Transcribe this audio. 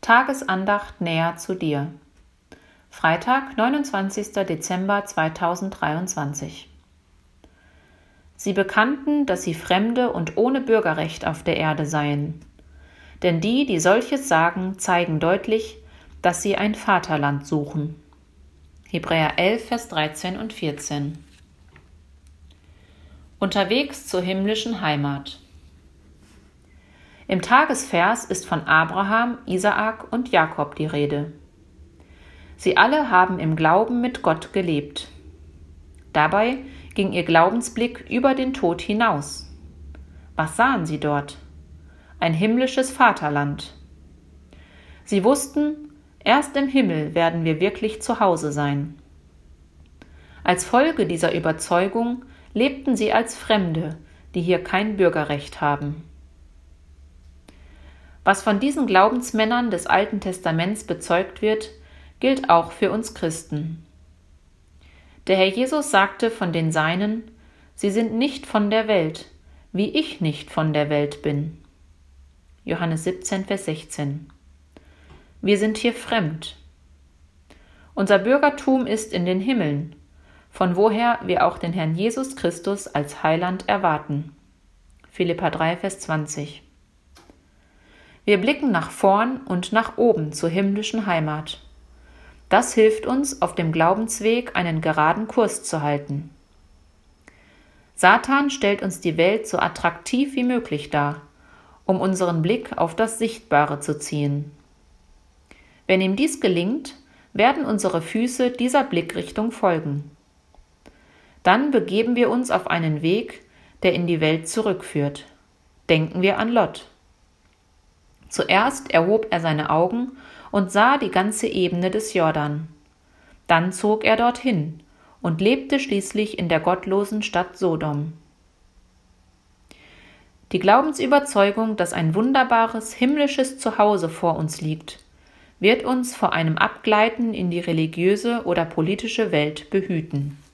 Tagesandacht näher zu dir. Freitag, 29. Dezember 2023. Sie bekannten, dass sie Fremde und ohne Bürgerrecht auf der Erde seien. Denn die, die solches sagen, zeigen deutlich, dass sie ein Vaterland suchen. Hebräer 11, Vers 13 und 14. Unterwegs zur himmlischen Heimat. Im Tagesvers ist von Abraham, Isaak und Jakob die Rede. Sie alle haben im Glauben mit Gott gelebt. Dabei ging ihr Glaubensblick über den Tod hinaus. Was sahen sie dort? Ein himmlisches Vaterland. Sie wussten, erst im Himmel werden wir wirklich zu Hause sein. Als Folge dieser Überzeugung lebten sie als Fremde, die hier kein Bürgerrecht haben. Was von diesen Glaubensmännern des Alten Testaments bezeugt wird, gilt auch für uns Christen. Der Herr Jesus sagte von den Seinen, sie sind nicht von der Welt, wie ich nicht von der Welt bin. Johannes 17, Vers 16. Wir sind hier fremd. Unser Bürgertum ist in den Himmeln, von woher wir auch den Herrn Jesus Christus als Heiland erwarten. Philipper 3, Vers 20. Wir blicken nach vorn und nach oben zur himmlischen Heimat. Das hilft uns, auf dem Glaubensweg einen geraden Kurs zu halten. Satan stellt uns die Welt so attraktiv wie möglich dar, um unseren Blick auf das Sichtbare zu ziehen. Wenn ihm dies gelingt, werden unsere Füße dieser Blickrichtung folgen. Dann begeben wir uns auf einen Weg, der in die Welt zurückführt. Denken wir an Lot. Zuerst erhob er seine Augen und sah die ganze Ebene des Jordan. Dann zog er dorthin und lebte schließlich in der gottlosen Stadt Sodom. Die Glaubensüberzeugung, dass ein wunderbares, himmlisches Zuhause vor uns liegt, wird uns vor einem Abgleiten in die religiöse oder politische Welt behüten.